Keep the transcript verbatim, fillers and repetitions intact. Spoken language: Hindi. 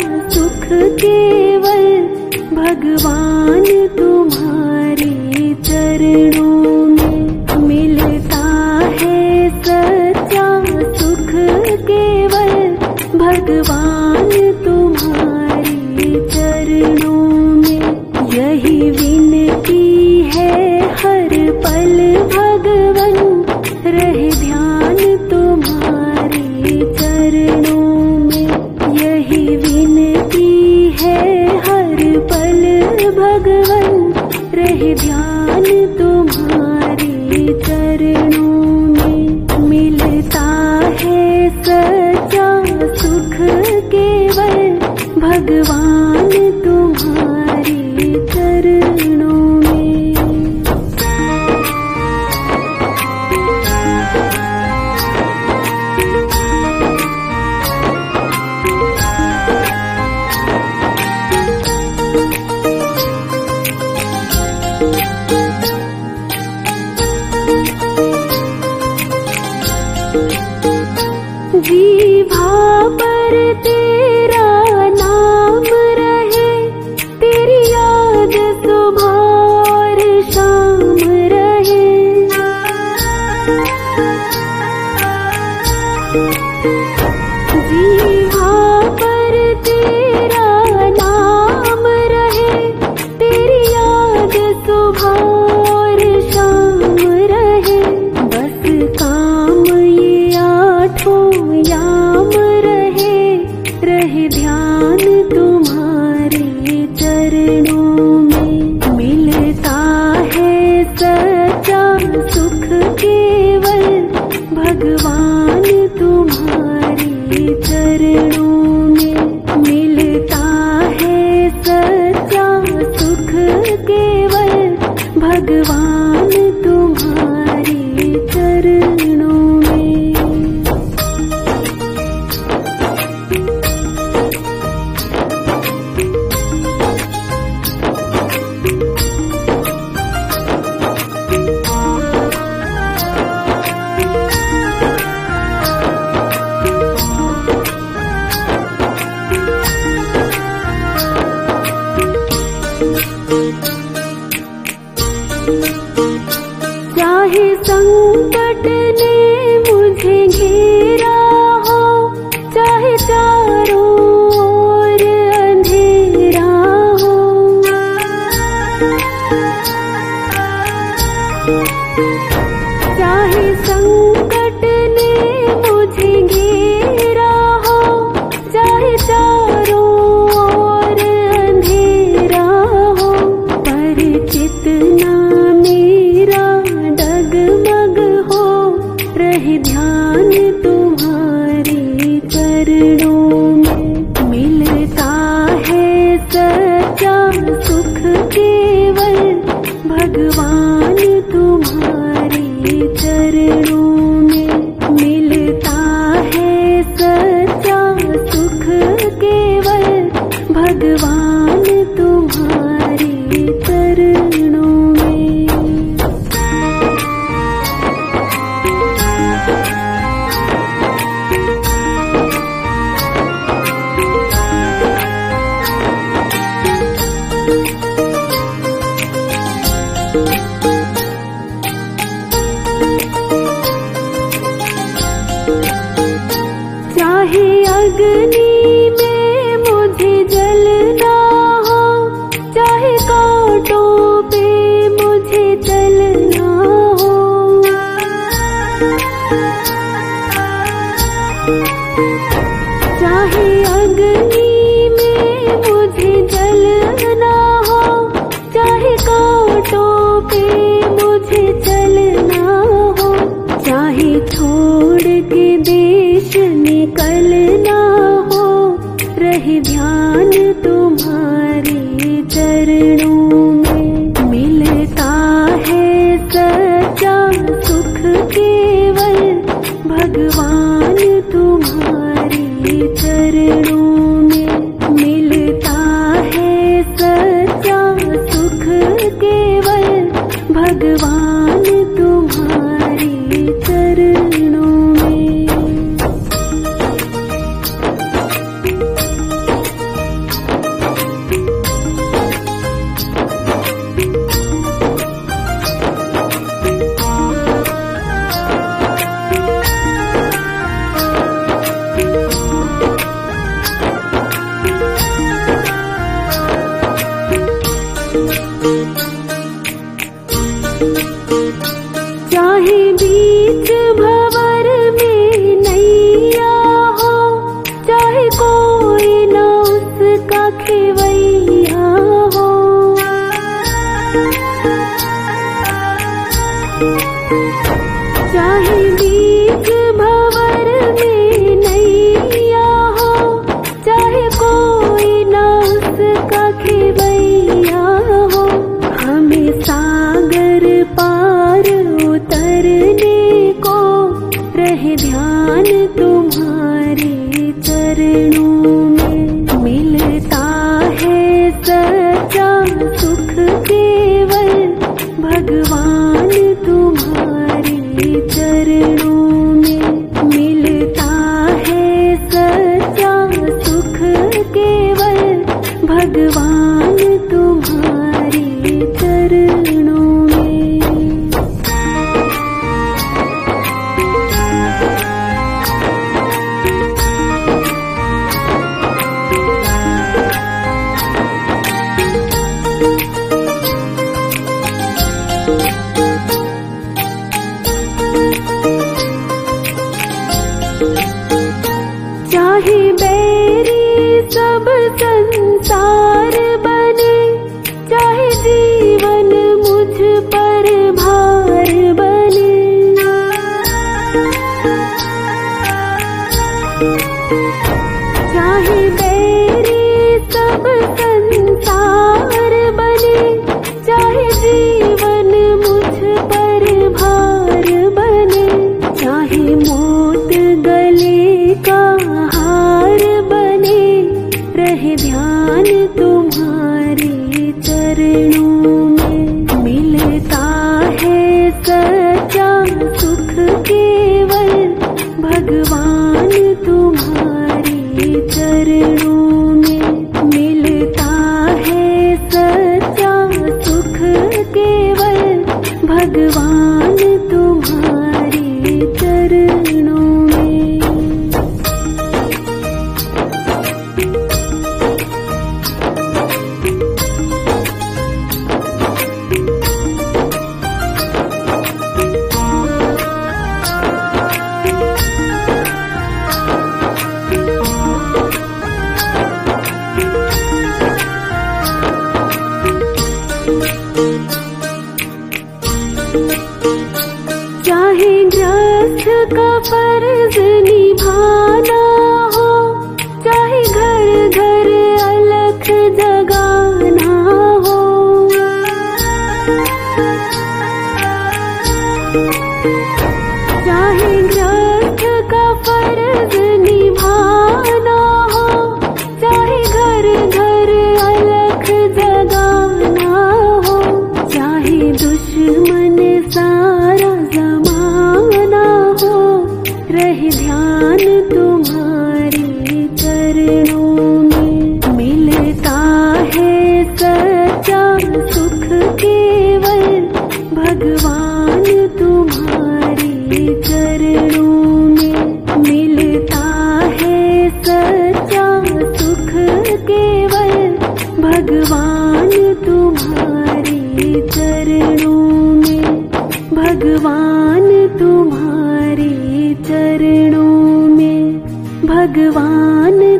सुख केवल भगवान तुम्हारे चरणों में मिलता है। सच्चा सुख केवल भगवान तुम्हारे चरणों में। यही विनती है हर पल भगवन रहे ध्यान तुम्हारे चरणों में। यही विनती है हर पल भगवन रहे ध्यान तुम्हारे चरणों में। मिलता है सच्चा सुख केवल भगवान तुम्हारे चरणों में। जीभा पर तेरा नाम रहे, तेरी याद सुबह और शाम रहे। जीभा पर तेरा नाम रहे, तेरी याद सुबह और शाम रहे। बस काम ये आठों याम रहे, रहे ध्यान तुम्हारे चरणों में। मिलता है सच्चा सुख केवल भगवान तुम्हारे चरणों में। मिलता है सच्चा सुख केवल भगवान तुम्हारे चरणों में। चाहे संकट ने मुझे घेरा हो, चाहे चारों ओर अंधेरा हो। चाहे संकट ने मुझे घेरा हो, चाहे चारों ओर अंधेरा हो। पर चितना मेरा डगमग हो, रहे ध्यान तुम्हारे चरणों में। मिलता है सच्चा सुख केवल भगवान तुम्हारे चरणों में। मिलता है सच्चा सुख केवल भगवान तुम्हारे चरणों में। चाहे अग्नि में मुझे जलना हो, चाहे कांटों पे मुझे चलना हो। चाहे अग्नि में मुझे जलना हो, चाहे कांटों पे मुझे चलना हो। चाहे छोड़ के देश निकलना हो, रहे ध्यान तुम्हारे चरणों में। मिलता है सच्चा सुख केवल भगवान तुम्हारे चरणों में। मिलता है सच्चा सुख केवल भगवान तुम्हारे चरणों में। रहे ध्यान तुम्हारे चरणों में। मिलता है सच्चा सुख केवल भगवान तुम्हारे चरणों में। मिलता है सच्चा सुख केवल भगवान तुम्हारे चरणों में। चाहे ग्रस्त का फर्ज निभाना हो, चाहे घर घर अलख जगाना हो। चाहे ग्रस्त का फर्ज निभाना हो, चाहे घर घर अलख जगाना हो। चाहे दुश्मन सारा जमाना हो, रहे ध्यान तुम्हारे चरणों में। मिलता है सच्चा सुख केवल भगवान तुम्हारे चरणों में। मिलता है सच्चा सुख केवल भगवान तुम्हारे चरणों में। भगवान तुम्हारे चरणों में। भगवान